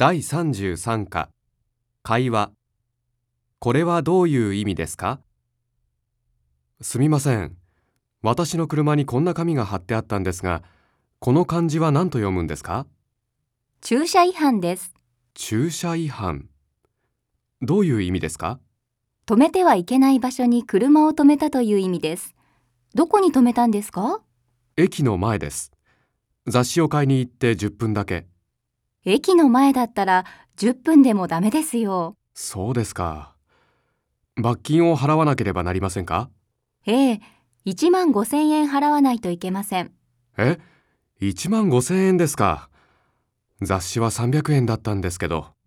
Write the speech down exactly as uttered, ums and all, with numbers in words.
だいさんじゅうさん課会話。これはどういう意味ですか？すみません。私の車にこんな紙が貼ってあったんですが、この漢字は何と読むんですか？ 駐車違反です。 駐車違反。どういう意味ですか？ 止めてはいけない場所に車を止めたという意味です。どこに止めたんですか？ 駅の前です。雑誌を買いに行ってじゅっぷんだけ。 駅の前だったらじゅっぷんでもダメですよ。 そうですか。罰金を払わなければなりませんか？ ええ、いちまんごせんえん払わないといけません。 え、いちまんごせんえんですか。雑誌はさんびゃくえんだったんですけど。